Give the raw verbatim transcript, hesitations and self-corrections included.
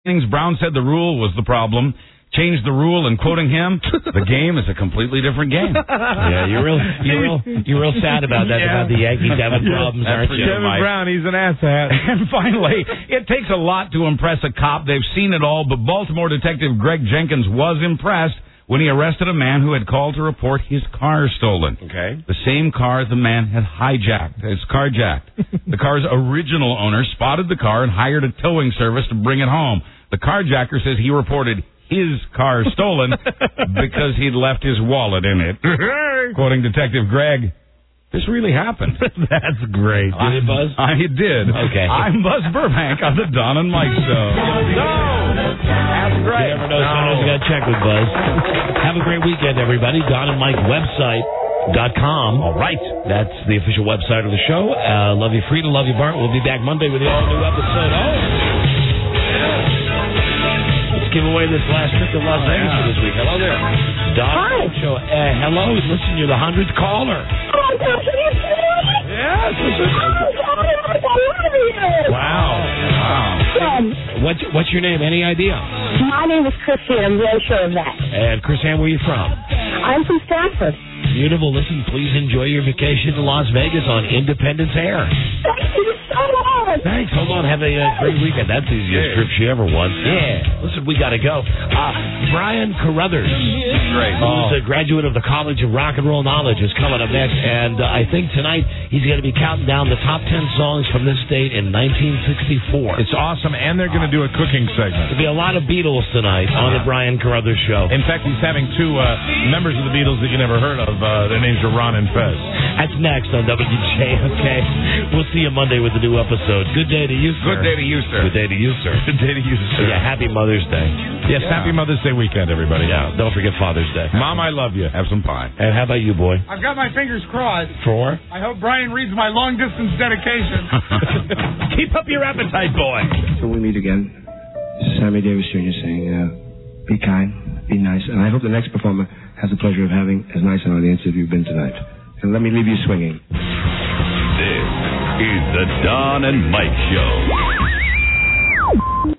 Brown said the rule was the problem. Changed the rule, and quoting him, the game is a completely different game. Yeah, you're real, you're real, you're real sad about that, yeah. about the Yankees having problems, aren't you? Kevin Mike? Brown, he's an asshat. And finally, it takes a lot to impress a cop. They've seen it all, but Baltimore detective Greg Jenkins was impressed when he arrested a man who had called to report his car stolen. Okay. The same car the man had hijacked. It's carjacked. The car's original owner spotted the car and hired a towing service to bring it home. The carjacker says he reported his car stolen because he'd left his wallet in it. Quoting Detective Greg, this really happened. That's great. Did it, Buzz? I did. Okay. I'm Buzz Burbank on the Don and Mike Show. No! That's great. You never know, sometimes you got to check with Buzz. Have a great weekend, everybody. Don and Mike website. Dot com. All right. That's the official website of the show. Uh, love you, Frida. Love you, Bart. We'll be back Monday with the all-new episode. Oh! Give away this last trip to Las Vegas for this week. Hello there. Don Hi. Show. Uh, hello. Listen, you're the hundredth caller. Oh, my gosh, are you serious? Yes. Listen. Oh, God, I love you. Wow. Wow. Um, What's, what's your name? Any idea? my name is Christy, and I'm very sure of that. And Chris Ann, where are you from? I'm from Stanford. Beautiful. Listen, please enjoy your vacation to Las Vegas on Independence Air. Thank you so much. Thanks. Hold on. Have a uh, great weekend. That's the easiest Yeah. trip she ever won. Yeah. Listen, we got to go. Uh, Brian Carruthers, Great. who's a graduate of the College of Rock and Roll Knowledge, is coming up next. And uh, I think tonight he's going to be counting down the top ten songs from this state in nineteen sixty-four. It's awesome, and they're going to do a cooking segment. There'll be a lot of Beatles tonight on the Brian Carruthers Show. In fact, he's having two uh, members of the Beatles that you never heard of. Uh, their names are Ron and Fez. That's next on W J, okay? We'll see you Monday with a new episode. Good day to you, sir. Good day to you, sir. Good day to you, sir. Good day to you, sir. Yeah, happy Mother's Day. Yes, Yeah. happy Mother's Day weekend, everybody. Yeah, don't forget Father's Day. Mom, I love you. Have some pie. And how about you, boy? I've got my fingers crossed. For? I hope Brian reads my long-distance dedication. Keep up your appetite, boy. Till we meet again, this is Sammy Davis Junior saying, uh, be kind, be nice, and I hope the next performer has the pleasure of having as nice an audience as you've been tonight. And let me leave you swinging. This is the Don and Mike Show.